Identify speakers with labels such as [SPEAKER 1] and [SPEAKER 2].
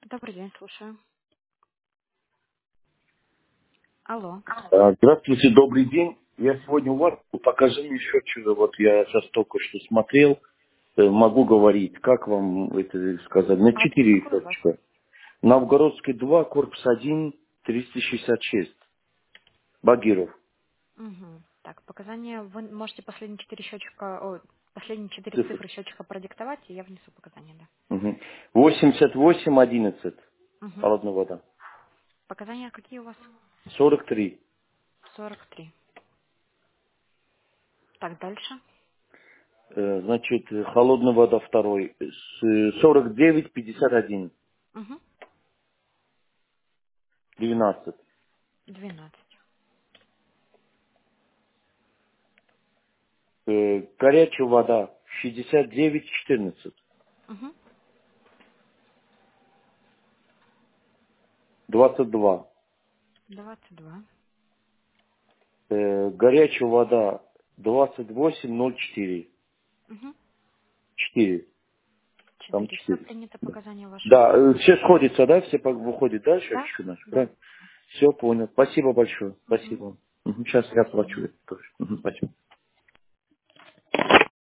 [SPEAKER 1] Добрый день, слушаю. Алло.
[SPEAKER 2] Здравствуйте, добрый день. Я сегодня у вас, покажи мне счетчик, вот я сейчас только что смотрел, могу говорить, как вам это сказать, на
[SPEAKER 1] Адрес
[SPEAKER 2] 4
[SPEAKER 1] какой у вас?
[SPEAKER 2] счетчика. Новгородский 2, корпус 1, 366, Багиров.
[SPEAKER 1] Угу. Так, показания. Вы можете последние четыре счетчика, последние четыре
[SPEAKER 2] Цифры.
[SPEAKER 1] цифры счетчика продиктовать, и я внесу показания, да.
[SPEAKER 2] Мгм. 8811,
[SPEAKER 1] Угу.
[SPEAKER 2] холодная вода.
[SPEAKER 1] Показания какие у вас?
[SPEAKER 2] 43,
[SPEAKER 1] 43. Так, дальше.
[SPEAKER 2] значит, холодная вода второй, 49,51,
[SPEAKER 1] Угу.
[SPEAKER 2] 12.
[SPEAKER 1] 12.
[SPEAKER 2] Горячая вода 69,14,
[SPEAKER 1] Угу.
[SPEAKER 2] 22.
[SPEAKER 1] 22.
[SPEAKER 2] Горячая вода 28,04.
[SPEAKER 1] Угу.
[SPEAKER 2] 4. Там
[SPEAKER 1] 4. Все
[SPEAKER 2] 4.
[SPEAKER 1] принято
[SPEAKER 2] Да,
[SPEAKER 1] показания ваши.
[SPEAKER 2] да все сходятся, да? Все выходят, да,
[SPEAKER 1] Да?
[SPEAKER 2] счетчики наши,
[SPEAKER 1] Да.
[SPEAKER 2] правильно? Все понял. Спасибо большое.
[SPEAKER 1] Угу.
[SPEAKER 2] Спасибо. Сейчас
[SPEAKER 1] До
[SPEAKER 2] я
[SPEAKER 1] свидания.
[SPEAKER 2] оплачу это тоже. Спасибо.